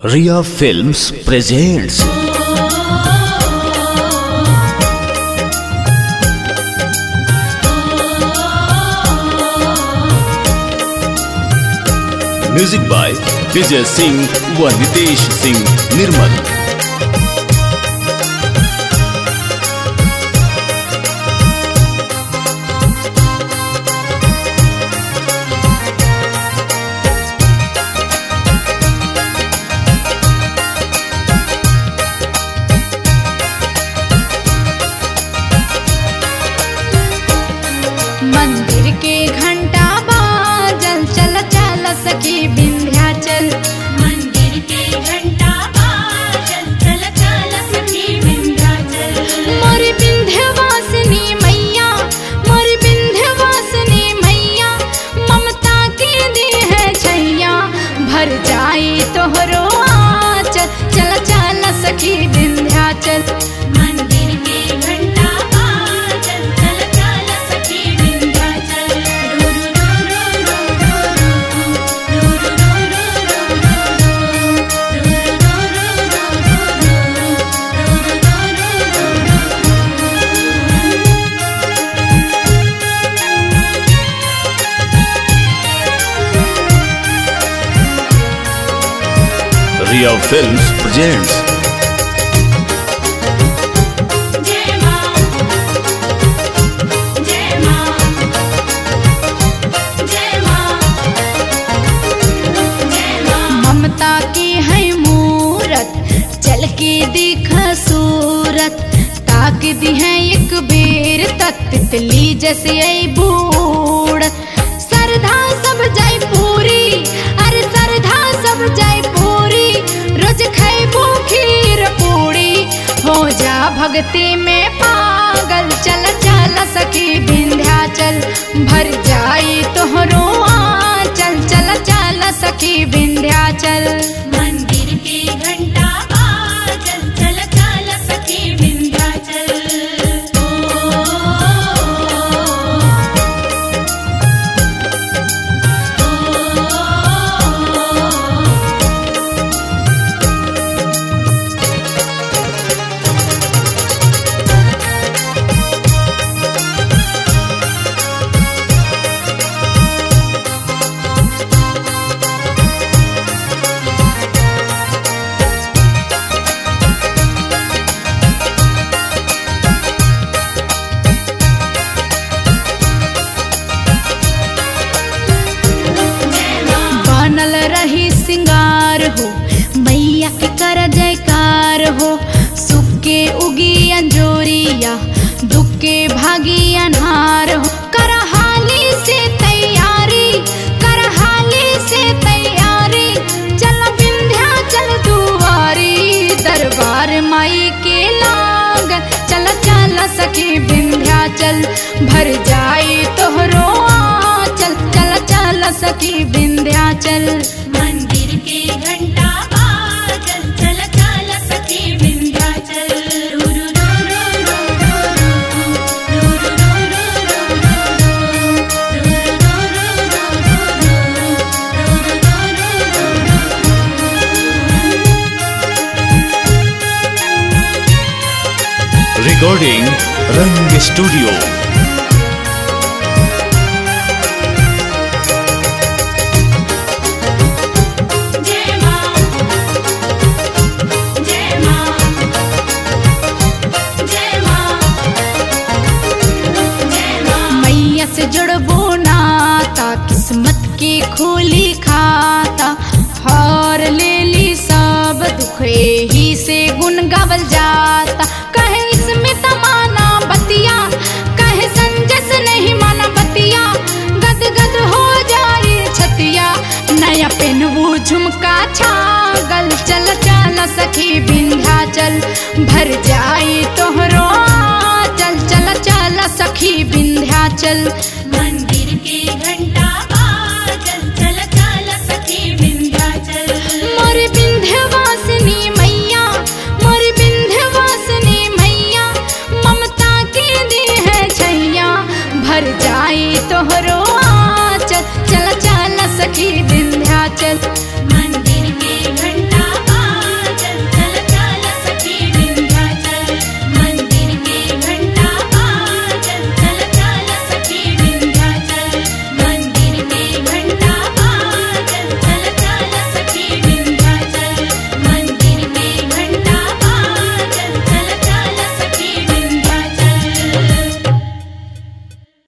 Riya films presents music by Vijay Singh व नितेश सिंह निर्मल। मंदिर के घंटा बाजल, चल चल सखी विंध्याचल। मंदिर के घंटा बाजल, चल चल सखी विंध्याचल। मोरी विंध्यवासिनी मैया, मोरी विंध्यवासिनी मैया, ममता की दी है छैया, भर जाई तोहरो आंचल, चल चल सखी विंध्याचल। मंदिर के घंटा बाजल, चल चल सखी विंध्याचल। रू रू रू रू रू रू रिया फिल्म्स प्रेजेंट्स जय मां जय मां जय मां जय मां। ममता की है मूरत, चल के देख सूरत, ताक दी है एक बेर तक तितली जैसे आई बूढ़त। सरधा सब जाय पूरी, अरे सरधा सब जाय पूरी, रोज खैबू खीर पूरी, हो जा भक्ति में पागल, चल चल सखी विंध्याचल, भर जाई तोहरो आंचल, चल चल सखी विंध्याचल। मंदिर के घंटा बाजल, चल चल सखी विंध्याचल। बनल रही सिंगार हो, मैया के कर जयकार हो, सुख के उगी अंजोरिया, दुख के भागी अनहार हो। कर हाली से तैयारी, कर हाली से तैयारी, चल विंध्याचल दुआरी, दरबार माई के लागल, चल चल सखी विंध्याचल, भर जाई तोहरो आंचल, चल चल सखी विंध्याचल। मंदिर के घंटा बाजल, चल चल सखी विंध्याचल। रू रू रू रू रू रिकॉर्डिंग रंग स्टूडियो। जय मां जय मां जय मां जय मां। मैया से जुड़बो नाता, किस्मत की खोली खाता, हार ले ली सब दुख ही से गुन गावल जाता। कहे इसमें तमाना बतिया, कहे संजय से नहीं माना बतिया, गद गद हो जाए छतिया, नया पेनवू झुमका छागल, चल चल सखी विंध्याचल, भर जाई तोहरो आंचल, चल चल सखी विंध्याचल। मंदिर के घंटा